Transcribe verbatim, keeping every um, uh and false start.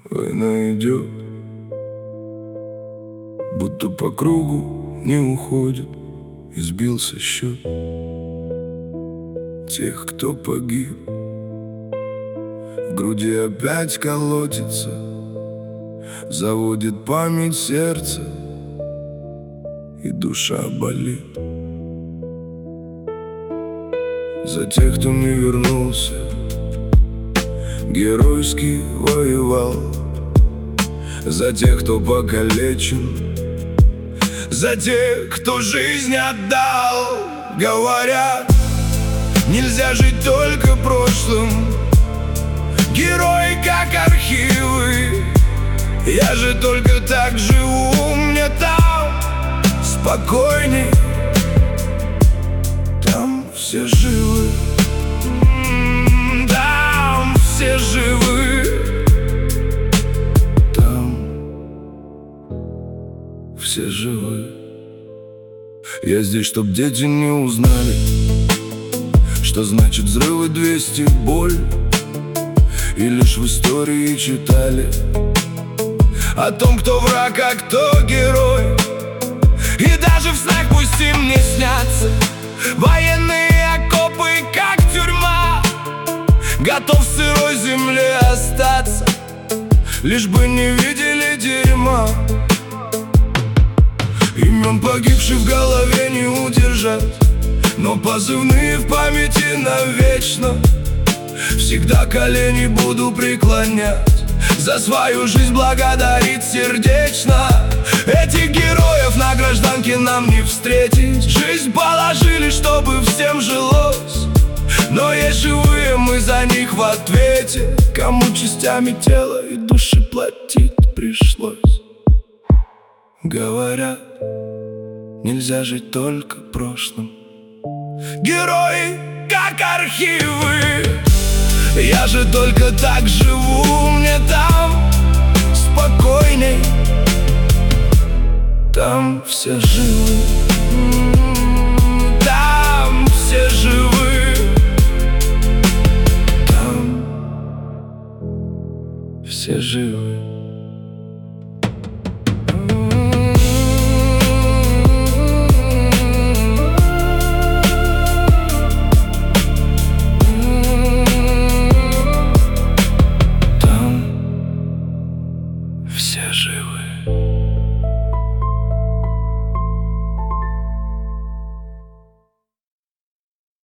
Война идет, будто по кругу не уходит, и сбился счет тех, кто погиб. В груди опять колотится, заводит память сердца, и душа болит. За тех, кто не вернулся, геройски воевал. За тех, кто покалечен, за тех, кто жизнь отдал. Говорят, нельзя жить только прошлым, герои как архивы. Я же только так живу, мне там спокойней, там все живы, там все живы, там все живы. Я здесь, чтоб дети не узнали, что значит взрывы двести, боль. И лишь в истории читали о том, кто враг, а кто герой. И даже в снах пусть им не снятся военные окопы, как тюрьма. Готов в сырой земле остаться, лишь бы не видели дерьма. Имен погибших в голове не удержать, но позывные в памяти навечно. Всегда колени буду преклонять, за свою жизнь благодарить сердечно. Этих героев на гражданке нам не встретить. Жизнь положили, чтобы всем жилось, но есть живые, мы за них в ответе. Кому частями тела и души платить пришлось. Говорят, нельзя жить только прошлым, герои как архивы. Я же только так живу, мне там спокойней, там все живы, там все живы, там все живы.